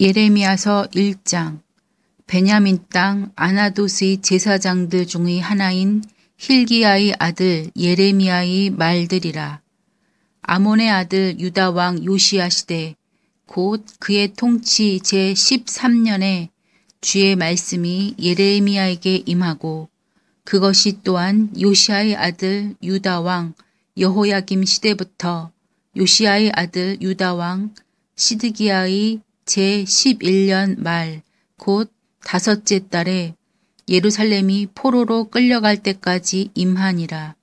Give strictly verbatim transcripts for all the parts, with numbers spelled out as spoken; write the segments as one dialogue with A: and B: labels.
A: 예레미야서 일 장. 베냐민 땅 아나돗의 제사장들 중의 하나인 힐기야의 아들 예레미야의 말들이라. 아몬의 아들 유다 왕 요시야 시대 곧 그의 통치 제십삼 년에 주의 말씀이 예레미야에게 임하고, 그것이 또한 요시야의 아들 유다 왕 여호야김 시대부터 요시야의 아들 유다 왕 시드기야의 제십일 년 말 곧 다섯째 달에 예루살렘이 포로로 끌려갈 때까지 임하니라.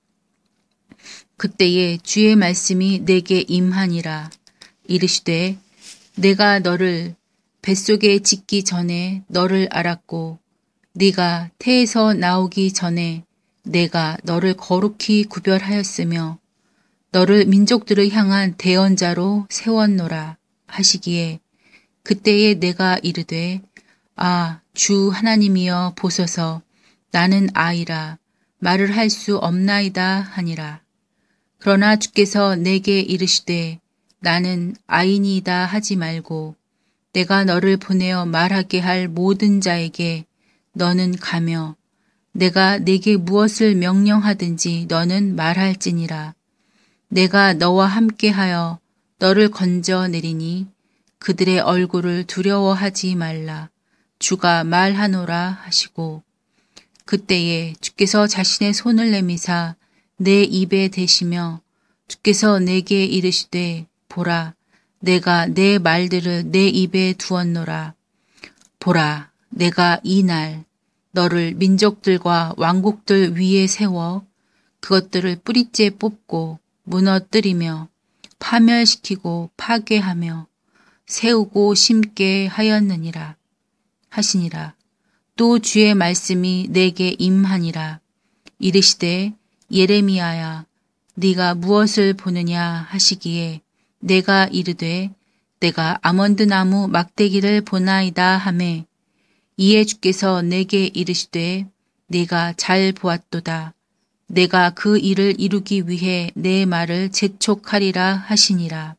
A: 그때에 주의 말씀이 내게 임하니라. 이르시되 내가 너를 뱃속에 짓기 전에 너를 알았고, 네가 태에서 나오기 전에 내가 너를 거룩히 구별하였으며 너를 민족들을 향한 대언자로 세웠노라 하시기에, 그때에 내가 이르되 아, 주 하나님이여 보소서, 나는 아이라 말을 할 수 없나이다 하니라. 그러나 주께서 내게 이르시되 나는 아이니이다 하지 말고 내가 너를 보내어 말하게 할 모든 자에게 너는 가며 내가 네게 무엇을 명령하든지 너는 말할지니라. 내가 너와 함께하여 너를 건져내리니 그들의 얼굴을 두려워하지 말라. 주가 말하노라 하시고, 그때에 주께서 자신의 손을 내미사 내 입에 대시며 주께서 내게 이르시되 보라, 내가 내 말들을 내 입에 두었노라. 보라, 내가 이 날 너를 민족들과 왕국들 위에 세워 그것들을 뿌리째 뽑고 무너뜨리며 파멸시키고 파괴하며 세우고 심게 하였느니라 하시니라. 또 주의 말씀이 내게 임하니라. 이르시되 예레미야야, 네가 무엇을 보느냐 하시기에 내가 이르되 내가 아몬드 나무 막대기를 보나이다 하매, 이에 주께서 내게 이르시되 네가 잘 보았도다. 내가 그 일을 이루기 위해 내 말을 재촉하리라 하시니라.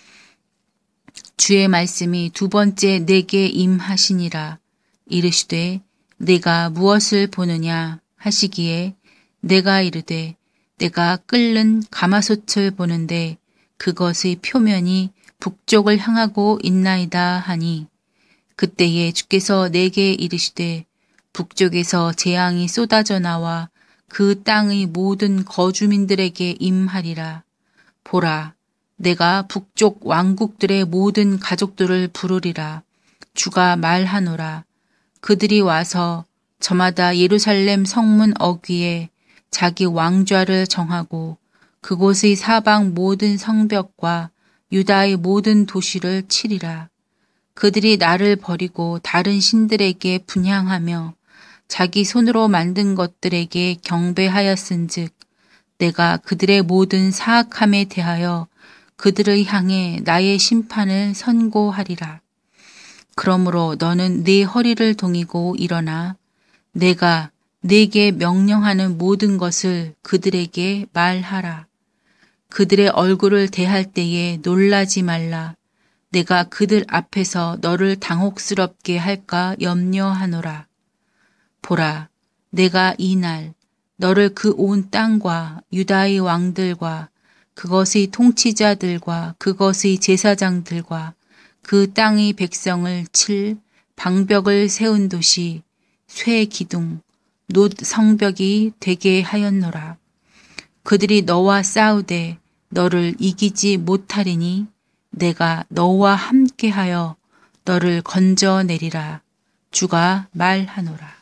A: 주의 말씀이 두 번째 내게 임하시니라. 이르시되 내가 무엇을 보느냐 하시기에 내가 이르되 내가 끓는 가마솥을 보는데 그것의 표면이 북쪽을 향하고 있나이다 하니, 그때에 주께서 내게 이르시되 북쪽에서 재앙이 쏟아져 나와 그 땅의 모든 거주민들에게 임하리라. 보라, 내가 북쪽 왕국들의 모든 가족들을 부르리라. 주가 말하노라. 그들이 와서 저마다 예루살렘 성문 어귀에 자기 왕좌를 정하고 그곳의 사방 모든 성벽과 유다의 모든 도시를 치리라. 그들이 나를 버리고 다른 신들에게 분향하며 자기 손으로 만든 것들에게 경배하였은즉 내가 그들의 모든 사악함에 대하여 그들을 향해 나의 심판을 선고하리라. 그러므로 너는 네 허리를 동이고 일어나 내가 네게 명령하는 모든 것을 그들에게 말하라. 그들의 얼굴을 대할 때에 놀라지 말라. 내가 그들 앞에서 너를 당혹스럽게 할까 염려하노라. 보라, 내가 이 날 너를 그 온 땅과 유다의 왕들과 그것의 통치자들과 그것의 제사장들과 그 땅의 백성을 칠 방벽을 세운 도시 쇠 기둥 놋 성벽이 되게 하였노라. 그들이 너와 싸우되 너를 이기지 못하리니 내가 너와 함께하여 너를 건져내리라. 주가 말하노라.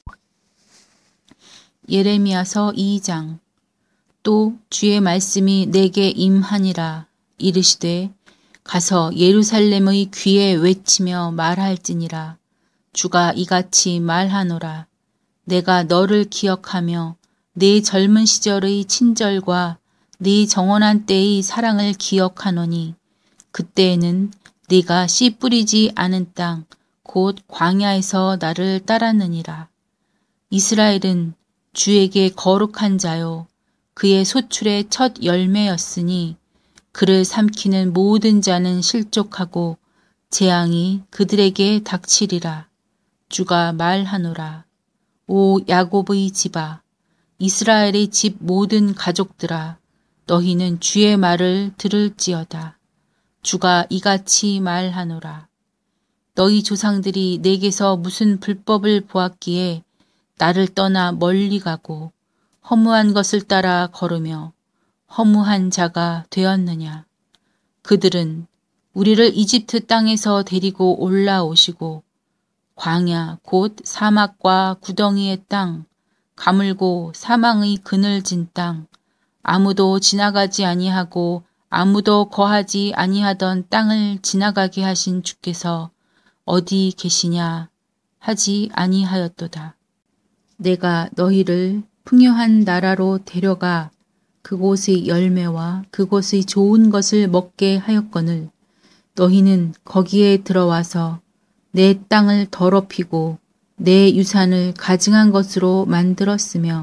A: 예레미야서 이 장. 또 주의 말씀이 내게 임하니라. 이르시되 가서 예루살렘의 귀에 외치며 말할지니라. 주가 이같이 말하노라. 내가 너를 기억하며 네 젊은 시절의 친절과 네 정원한 때의 사랑을 기억하노니, 그때에는 네가 씨 뿌리지 않은 땅 곧 광야에서 나를 따랐느니라. 이스라엘은 주에게 거룩한 자요 그의 소출의 첫 열매였으니 그를 삼키는 모든 자는 실족하고 재앙이 그들에게 닥치리라. 주가 말하노라. 오 야곱의 집아, 이스라엘의 집 모든 가족들아, 너희는 주의 말을 들을지어다. 주가 이같이 말하노라. 너희 조상들이 내게서 무슨 불법을 보았기에 나를 떠나 멀리 가고 허무한 것을 따라 걸으며 허무한 자가 되었느냐. 그들은 우리를 이집트 땅에서 데리고 올라오시고 광야 곧 사막과 구덩이의 땅, 가물고 사망의 그늘진 땅, 아무도 지나가지 아니하고 아무도 거하지 아니하던 땅을 지나가게 하신 주께서 어디 계시냐 하지 아니하였도다. 내가 너희를 풍요한 나라로 데려가 그곳의 열매와 그곳의 좋은 것을 먹게 하였거늘 너희는 거기에 들어와서 내 땅을 더럽히고 내 유산을 가증한 것으로 만들었으며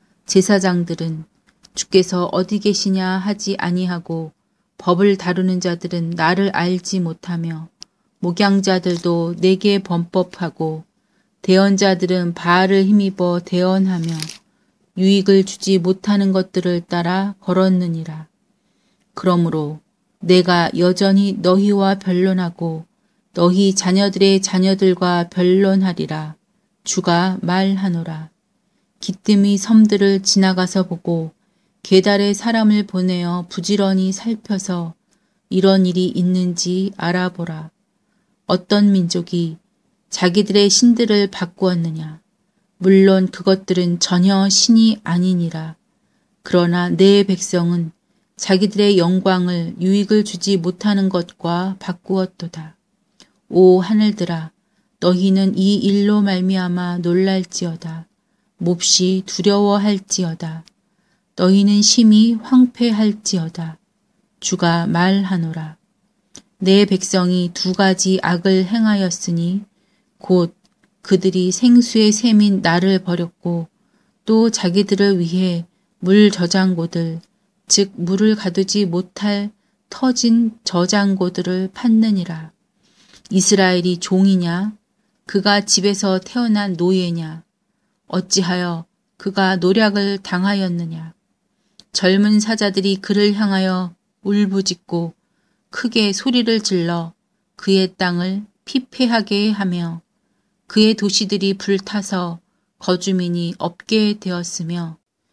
A: 제사장들은 주께서 어디 계시냐 하지 아니하고 법을 다루는 자들은 나를 알지 못하며 목양자들도 내게 범법하고 대언자들은 바알을 힘입어 대언하며 유익을 주지 못하는 것들을 따라 걸었느니라. 그러므로 내가 여전히 너희와 변론하고 너희 자녀들의 자녀들과 변론하리라. 주가 말하노라. 기뜸이 섬들을 지나가서 보고 게달에 사람을 보내어 부지런히 살펴서 이런 일이 있는지 알아보라. 어떤 민족이 자기들의 신들을 바꾸었느냐. 물론 그것들은 전혀 신이 아니니라. 그러나 내 백성은 자기들의 영광을 유익을 주지 못하는 것과 바꾸었도다. 오 하늘들아, 너희는 이 일로 말미암아 놀랄지어다. 몹시 두려워할지어다. 너희는 심히 황폐할지어다. 주가 말하노라. 내 백성이 두 가지 악을 행하였으니 곧 그들이 생수의 샘인 나를 버렸고 또 자기들을 위해 물 저장고들 즉 물을 가두지 못할 터진 저장고들을 팠느니라. 이스라엘이 종이냐? 그가 집에서 태어난 노예냐? 어찌하여 그가 노략을 당하였느냐? 젊은 사자들이 그를 향하여 울부짖고 크게 소리를 질러 그의 땅을 피폐하게 하며 그의 도시들이 불타서 거주민이 없게 되었으며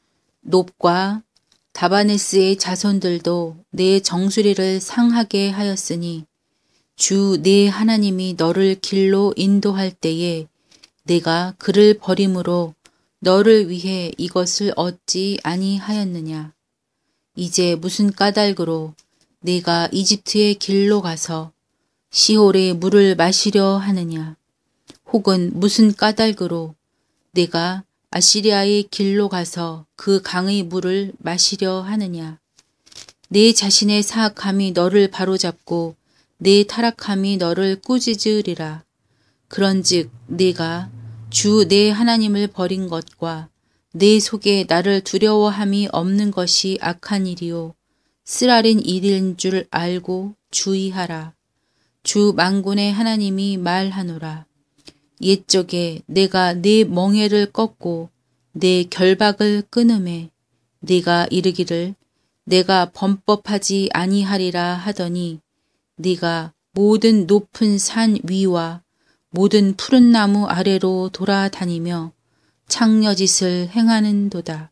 A: 놉과 다바네스의 자손들도 내 정수리를 상하게 하였으니 주 내 하나님이 너를 길로 인도할 때에 내가 그를 버림으로 너를 위해 이것을 얻지 아니하였느냐. 이제 무슨 까닭으로 내가 이집트의 길로 가서 시홀의 물을 마시려 하느냐. 혹은 무슨 까닭으로 내가 아시리아의 길로 가서 그 강의 물을 마시려 하느냐. 내 자신의 사악함이 너를 바로잡고 내 타락함이 너를 꾸짖으리라. 그런즉 내가 주 내 하나님을 버린 것과 내 속에 나를 두려워함이 없는 것이 악한 일이요 쓰라린 일인 줄 알고 주의하라. 주 만군의 하나님이 말하노라. 옛적에 내가 내 멍에를 꺾고 내 결박을 끊음에 네가 이르기를 내가 범법하지 아니하리라 하더니 네가 모든 높은 산 위와 모든 푸른 나무 아래로 돌아다니며 창녀짓을 행하는도다.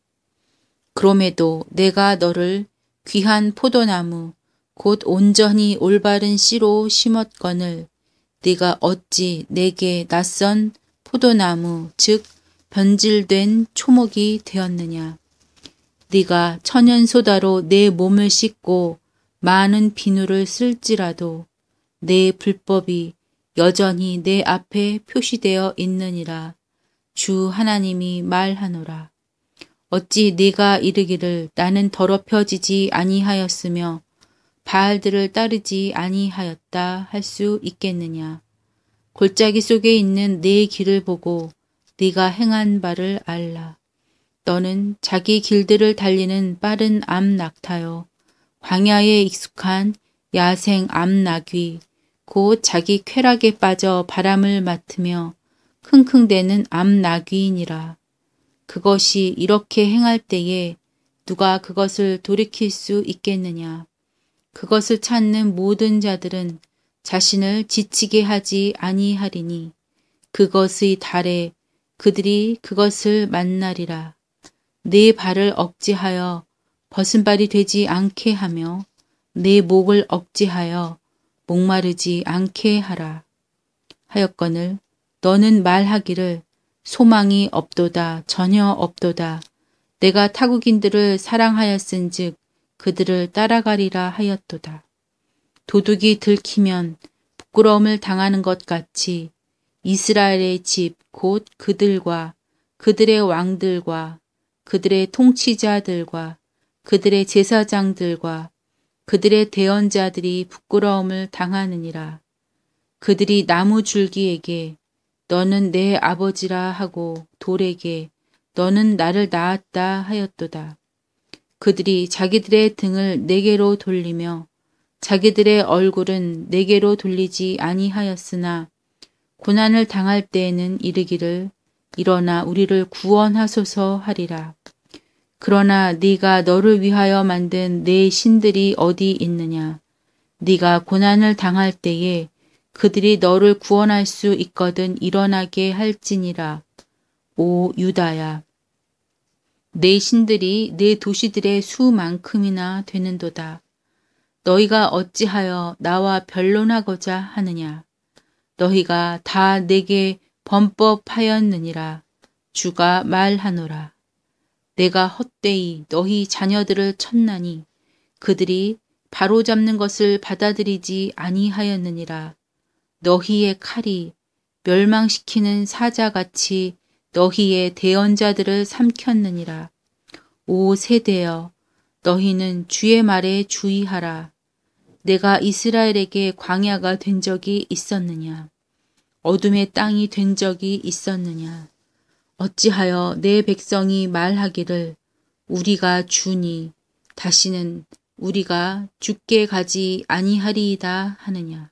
A: 그럼에도 내가 너를 귀한 포도나무 곧 온전히 올바른 씨로 심었거늘 네가 어찌 내게 낯선 포도나무 즉 변질된 초목이 되었느냐. 네가 천연소다로 내 몸을 씻고 많은 비누를 쓸지라도 내 불법이 여전히 내 앞에 표시되어 있느니라. 주 하나님이 말하노라. 어찌 네가 이르기를 나는 더럽혀지지 아니하였으며 바알들을 따르지 아니하였다 할 수 있겠느냐. 골짜기 속에 있는 내 길을 보고 네가 행한 바를 알라. 너는 자기 길들을 달리는 빠른 암 낙타요 광야에 익숙한 야생 암나귀 곧 자기 쾌락에 빠져 바람을 맡으며 킁킁대는 암나귀이니라. 그것이 이렇게 행할 때에 누가 그것을 돌이킬 수 있겠느냐. 그것을 찾는 모든 자들은 자신을 지치게 하지 아니하리니 그것의 달에 그들이 그것을 만나리라. 내 발을 억제하여 벗은발이 되지 않게 하며 내 목을 억제하여 목마르지 않게 하라. 하였거늘 너는 말하기를 소망이 없도다 전혀 없도다. 내가 타국인들을 사랑하였은즉 그들을 따라가리라 하였도다. 도둑이 들키면 부끄러움을 당하는 것 같이 이스라엘의 집 곧 그들과 그들의 왕들과 그들의 통치자들과 그들의 제사장들과 그들의 대언자들이 부끄러움을 당하느니라. 그들이 나무 줄기에게 너는 내 아버지라 하고 돌에게 너는 나를 낳았다 하였도다. 그들이 자기들의 등을 내게로 돌리며 자기들의 얼굴은 내게로 돌리지 아니하였으나 고난을 당할 때에는 이르기를 일어나 우리를 구원하소서 하리라. 그러나 네가 너를 위하여 만든 내 신들이 어디 있느냐. 네가 고난을 당할 때에 그들이 너를 구원할 수 있거든 일어나게 할지니라. 오 유다야, 내 신들이 내 도시들의 수만큼이나 되는도다. 너희가 어찌하여 나와 변론하고자 하느냐. 너희가 다 내게 범법하였느니라. 주가 말하노라. 내가 헛되이 너희 자녀들을 쳤나니 그들이 바로잡는 것을 받아들이지 아니하였느니라. 너희의 칼이 멸망시키는 사자같이 너희의 대언자들을 삼켰느니라. 오 세대여, 너희는 주의 말에 주의하라. 내가 이스라엘에게 광야가 된 적이 있었느냐? 어둠의 땅이 된 적이 있었느냐? 어찌하여 내 백성이 말하기를 우리가 주니 다시는 우리가 죽게 가지 아니하리이다 하느냐?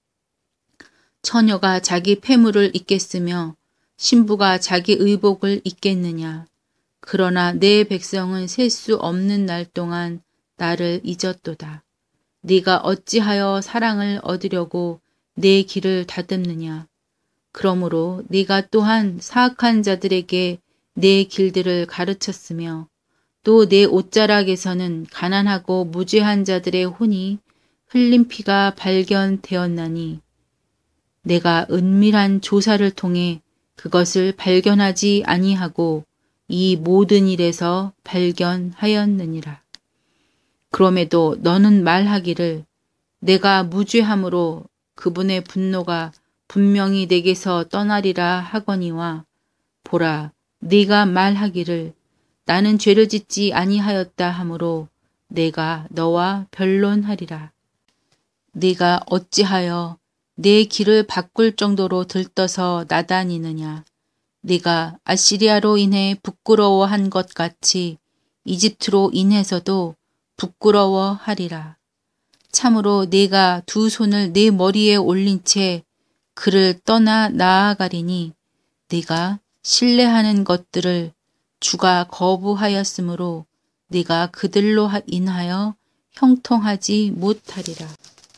A: 처녀가 자기 패물을 잊겠으며 신부가 자기 의복을 잊겠느냐? 그러나 내 백성은 셀 수 없는 날 동안 나를 잊었도다. 네가 어찌하여 사랑을 얻으려고 내 길을 다듬느냐? 그러므로 네가 또한 사악한 자들에게 내 길들을 가르쳤으며 또 내 옷자락에서는 가난하고 무죄한 자들의 혼이 흘린 피가 발견되었나니 내가 은밀한 조사를 통해 그것을 발견하지 아니하고 이 모든 일에서 발견하였느니라. 그럼에도 너는 말하기를 내가 무죄함으로 그분의 분노가 분명히 내게서 떠나리라 하거니와 보라, 네가 말하기를 나는 죄를 짓지 아니하였다 하므로 내가 너와 변론하리라. 네가 어찌하여 내 길을 바꿀 정도로 들떠서 나다니느냐. 네가 아시리아로 인해 부끄러워한 것 같이 이집트로 인해서도 부끄러워하리라. 참으로 네가 두 손을 내 머리에 올린 채 그를 떠나 나아가리니 네가 신뢰하는 것들을 주가 거부하였으므로 네가 그들로 인하여 형통하지 못하리라.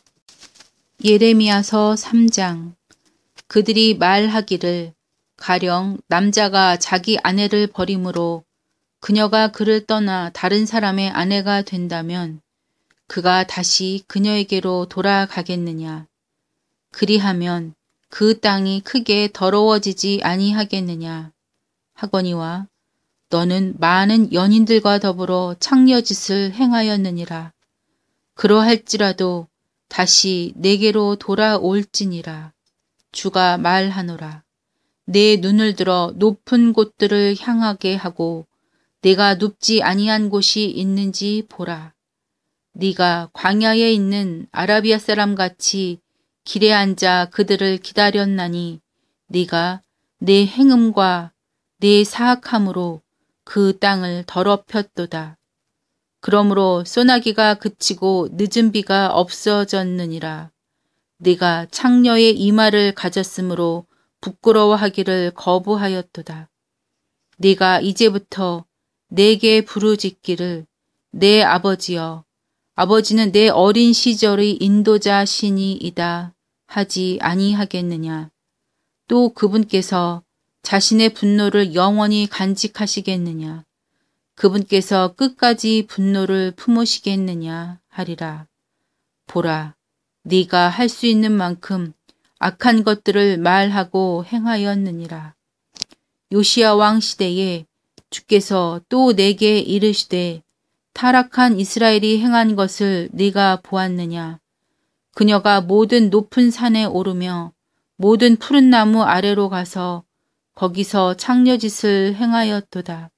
A: 예레미야서 삼 장. 그들이 말하기를 가령 남자가 자기 아내를 버림으로 그녀가 그를 떠나 다른 사람의 아내가 된다면 그가 다시 그녀에게로 돌아가겠느냐. 그리하면 그 땅이 크게 더러워지지 아니하겠느냐 하거니와 너는 많은 연인들과 더불어 창녀짓을 행하였느니라. 그러할지라도 다시 내게로 돌아올지니라. 주가 말하노라. 내 눈을 들어 높은 곳들을 향하게 하고 내가 눕지 아니한 곳이 있는지 보라. 네가 광야에 있는 아라비아 사람같이 길에 앉아 그들을 기다렸나니 네가 내 행음과 내 사악함으로 그 땅을 더럽혔도다. 그러므로 소나기가 그치고 늦은 비가 없어졌느니라. 네가 창녀의 이마를 가졌으므로 부끄러워하기를 거부하였도다. 네가 이제부터 내게 부르짖기를 내 아버지여, 아버지는 내 어린 시절의 인도자 신이이다 하지 아니하겠느냐. 또 그분께서 자신의 분노를 영원히 간직하시겠느냐. 그분께서 끝까지 분노를 품으시겠느냐 하리라. 보라, 네가 할 수 있는 만큼 악한 것들을 말하고 행하였느니라. 요시야 왕 시대에 주께서 또 내게 이르시되 타락한 이스라엘이 행한 것을 네가 보았느냐. 그녀가 모든 높은 산에 오르며 모든 푸른 나무 아래로 가서 거기서 창녀짓을 행하였도다.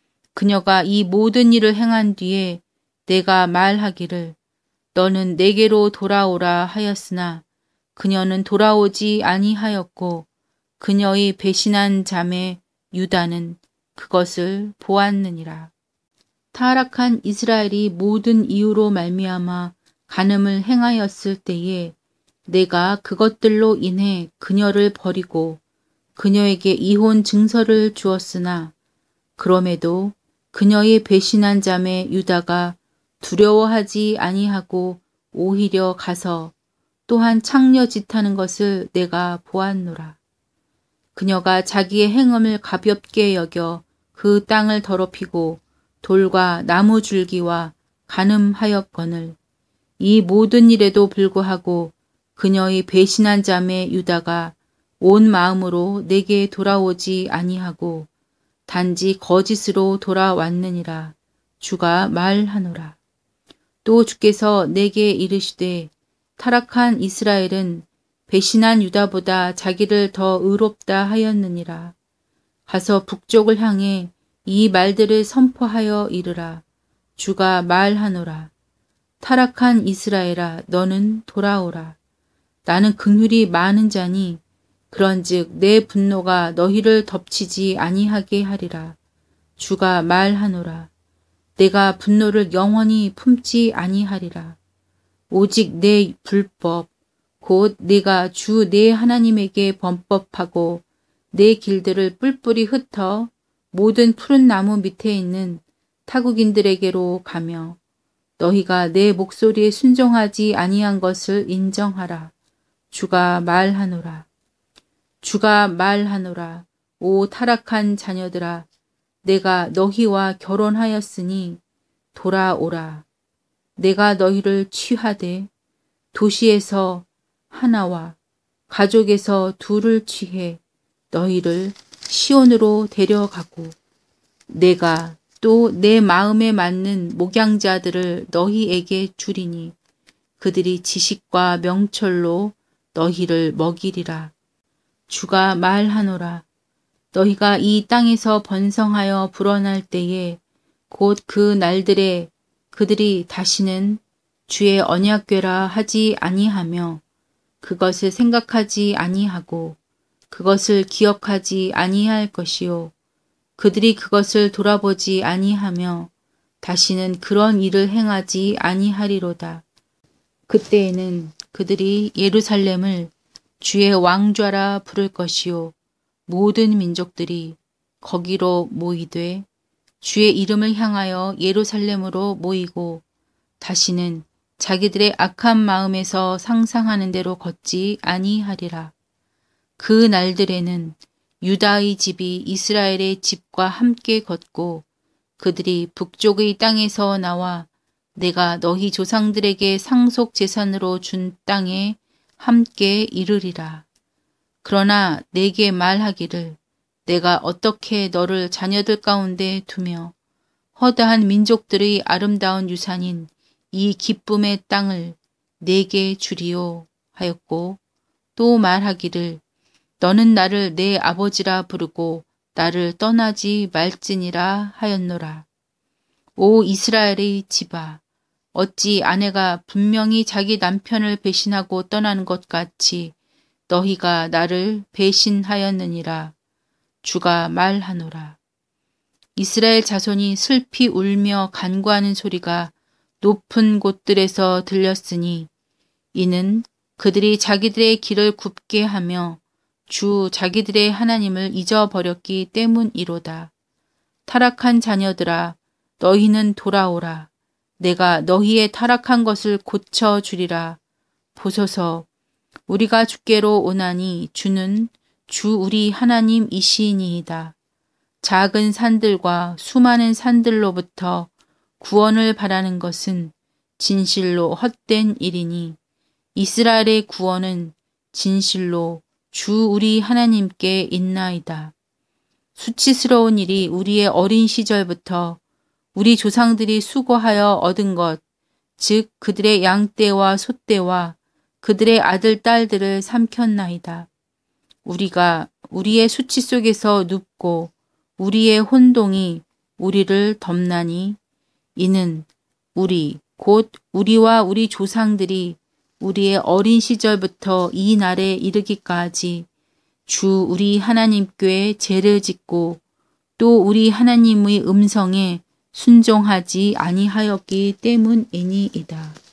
A: 그녀가 이 모든 일을 행한 뒤에 내가 말하기를 너는 내게로 돌아오라 하였으나 그녀는 돌아오지 아니하였고 그녀의 배신한 자매 유다는 그것을 보았느니라. 타락한 이스라엘이 모든 이유로 말미암아 간음을 행하였을 때에 내가 그것들로 인해 그녀를 버리고 그녀에게 이혼 증서를 주었으나 그럼에도 그녀의 배신한 자매 유다가 두려워하지 아니하고 오히려 가서 또한 창녀짓하는 것을 내가 보았노라. 그녀가 자기의 행음을 가볍게 여겨 그 땅을 더럽히고 돌과 나무 줄기와 간음하였거늘 이 모든 일에도 불구하고 그녀의 배신한 자매 유다가 온 마음으로 내게 돌아오지 아니하고 단지 거짓으로 돌아왔느니라. 주가 말하노라. 또 주께서 내게 이르시되 타락한 이스라엘은 배신한 유다보다 자기를 더 의롭다 하였느니라. 가서 북쪽을 향해 이 말들을 선포하여 이르라. 주가 말하노라. 타락한 이스라엘아, 너는 돌아오라. 나는 긍휼이 많은 자니 그런즉 내 분노가 너희를 덮치지 아니하게 하리라. 주가 말하노라. 내가 분노를 영원히 품지 아니하리라. 오직 내 불법 곧 내가 주 내 하나님에게 범법하고 내 길들을 뿔뿔이 흩어 모든 푸른 나무 밑에 있는 타국인들에게로 가며 너희가 내 목소리에 순종하지 아니한 것을 인정하라. 주가 말하노라. 주가 말하노라. 오 타락한 자녀들아, 내가 너희와 결혼하였으니 돌아오라. 내가 너희를 취하되 도시에서 하나와 가족에서 둘을 취해 너희를 시온으로 데려가고 내가 또 내 마음에 맞는 목양자들을 너희에게 주리니 그들이 지식과 명철로 너희를 먹이리라. 주가 말하노라. 너희가 이 땅에서 번성하여 불어날 때에 곧 그 날들에 그들이 다시는 주의 언약궤라 하지 아니하며 그것을 생각하지 아니하고 그것을 기억하지 아니할 것이요. 그들이 그것을 돌아보지 아니하며 다시는 그런 일을 행하지 아니하리로다. 그때에는 그들이 예루살렘을 주의 왕좌라 부를 것이요. 모든 민족들이 거기로 모이되 주의 이름을 향하여 예루살렘으로 모이고 다시는 자기들의 악한 마음에서 상상하는 대로 걷지 아니하리라. 그 날들에는 유다의 집이 이스라엘의 집과 함께 걷고 그들이 북쪽의 땅에서 나와 내가 너희 조상들에게 상속 재산으로 준 땅에 함께 이르리라. 그러나 내게 말하기를 내가 어떻게 너를 자녀들 가운데 두며 허다한 민족들의 아름다운 유산인 이 기쁨의 땅을 내게 주리요 하였고 또 말하기를 너는 나를 내 아버지라 부르고 나를 떠나지 말지니라 하였노라. 오 이스라엘의 집아, 어찌 아내가 분명히 자기 남편을 배신하고 떠나는 것 같이 너희가 나를 배신하였느니라. 주가 말하노라. 이스라엘 자손이 슬피 울며 간구하는 소리가 높은 곳들에서 들렸으니 이는 그들이 자기들의 길을 굽게 하며 주 자기들의 하나님을 잊어버렸기 때문이로다. 타락한 자녀들아, 너희는 돌아오라. 내가 너희의 타락한 것을 고쳐주리라. 보소서, 우리가 주께로 오나니 주는 주 우리 하나님이시니이다. 작은 산들과 수많은 산들로부터 구원을 바라는 것은 진실로 헛된 일이니 이스라엘의 구원은 진실로 주 우리 하나님께 있나이다. 수치스러운 일이 우리의 어린 시절부터 우리 조상들이 수고하여 얻은 것, 즉 그들의 양떼와 소떼와 그들의 아들, 딸들을 삼켰나이다. 우리가 우리의 수치 속에서 눕고 우리의 혼동이 우리를 덮나니 이는 우리 곧 우리와 우리 조상들이 우리의 어린 시절부터 이 날에 이르기까지 주 우리 하나님께 죄를 짓고 또 우리 하나님의 음성에 순종하지 아니하였기 때문이니이다.